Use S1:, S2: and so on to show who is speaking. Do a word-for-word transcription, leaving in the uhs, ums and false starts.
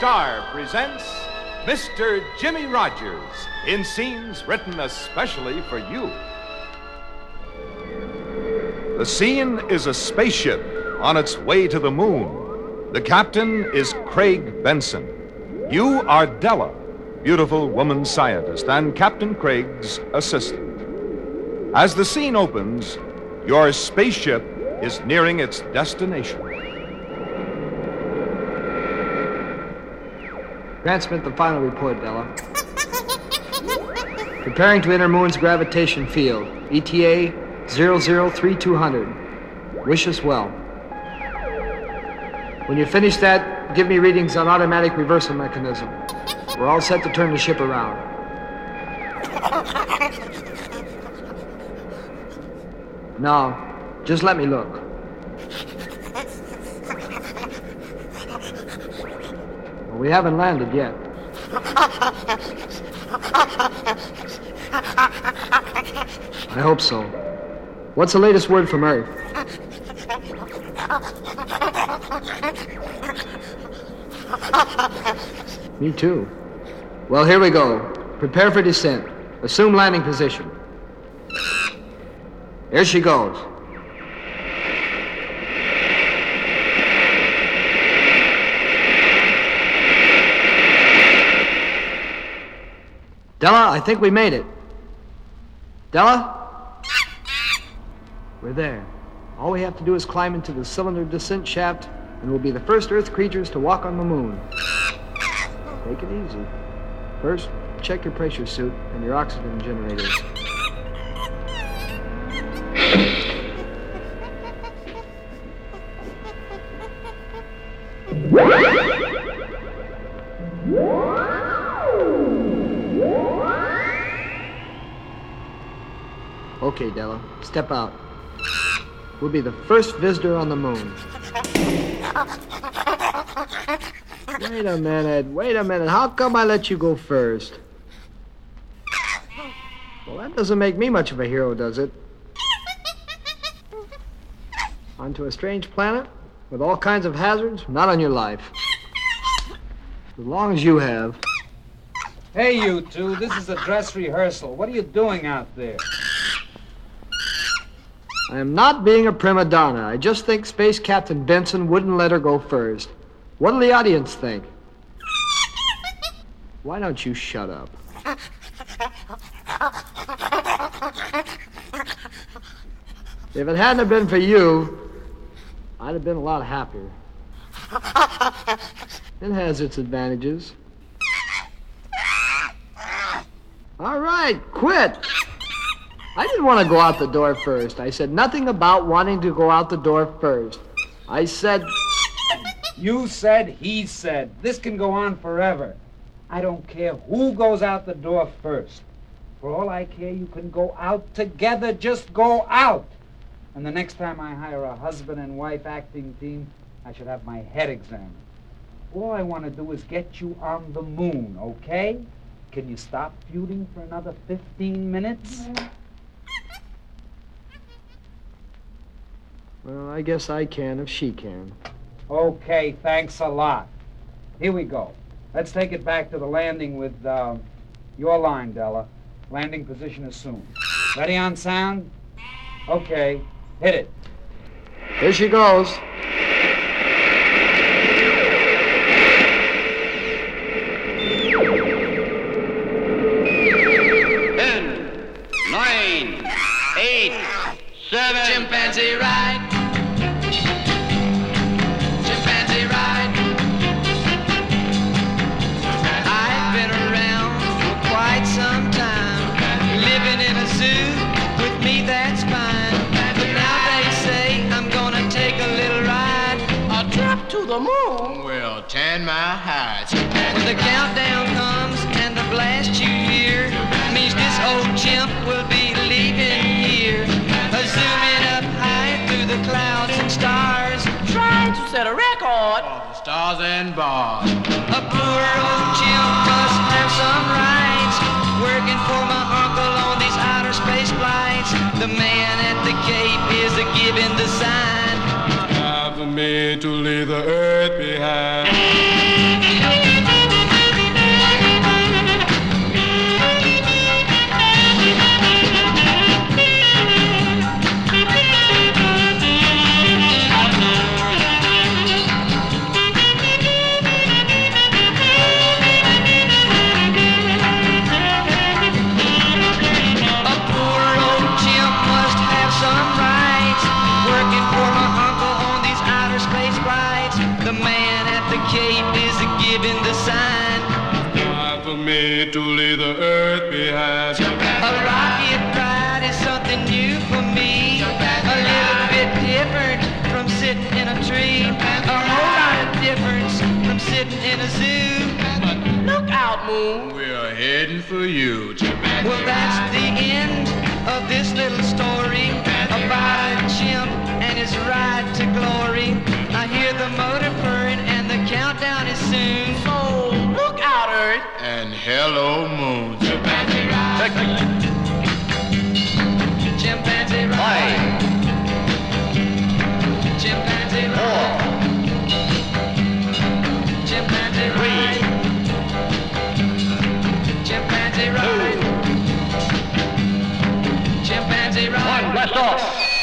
S1: Star presents Mister Jimmy Rogers in scenes written especially for you. The scene is a spaceship on its way to the moon. The captain is Craig Benson. You are Della, beautiful woman scientist, and Captain Craig's assistant. As the scene opens, your spaceship is nearing its destination.
S2: Transmit the final report, Della. Preparing to enter Moon's gravitation field. E T A zero zero three two hundred. Wish us well. When you finish that, give me readings on automatic reversal mechanism. We're all set to turn the ship around. Now, just let me look. Well, we haven't landed yet. I hope so. What's the latest word from Earth? Me too. Well, here we go. Prepare for descent. Assume landing position. Here she goes. Della, I think we made it. Della? We're there. All we have to do is climb into the cylinder descent shaft, and we'll be the first Earth creatures to walk on the moon. Take it easy. First, check your pressure suit and your oxygen generators. Okay, Della, step out. We'll be the first visitor on the moon. Wait a minute, wait a minute. How come I let you go first? Well, that doesn't make me much of a hero, does it? Onto a strange planet with all kinds of hazards? Not on your life. As long as you have.
S3: Hey, you two, this is a dress rehearsal. What are you doing out there?
S2: I am not being a prima donna. I just think Space Captain Benson wouldn't let her go first. What'll the audience think? Why don't you shut up? If it hadn't have been for you, I'd have been a lot happier. It has its advantages. All right, quit. I didn't want to go out the door first. I said nothing about wanting to go out the door first. I said...
S3: You said, he said. This can go on forever. I don't care who goes out the door first. For all I care, you can go out together. Just go out. And the next time I hire a husband and wife acting team, I should have my head examined. All I want to do is get you on the moon, okay? Can you stop feuding for another fifteen minutes?
S2: Well, I guess I can if she can.
S3: Okay, thanks a lot. Here we go. Let's take it back to the landing with uh, your line, Della. Landing position assumed. Ready on sound? Okay, hit it.
S2: Here she goes.
S4: Ten, nine, eight, seven. Chimpanzee ride. Chimpanzee ride. I've been around for quite some time. Living in a zoo, with me that's fine. But now they say I'm gonna take a little ride. A trip to the moon will tan my hide. When the countdown comes and the blast you hear means this old chimp will be leaving here. Zooming up high through the clouds and stars, trying to set a record for the stars and bars. A poor old chimp must have some rights, working for my uncle on these outer space flights. The man at the Cape is a giving the sign. Time for me to leave the earth behind.
S5: of me to leave the earth behind.
S4: A rocket ride is something new for me. A little bit different from sitting in a tree. A whole lot of difference from sitting in a zoo.
S5: But look out, Moon, we're heading for you.
S4: Well, that's the end of this little story about a chimp and his ride to glory. I hear the motor purring and the countdown is soon.
S5: So look out, Earth, and hello, Moon.
S4: Chimpanzee ride. Chimpanzee ride. Chimpanzee ride. Chimpanzee ride. Chimpanzee ride. Chimpanzee ride.
S6: Blast off.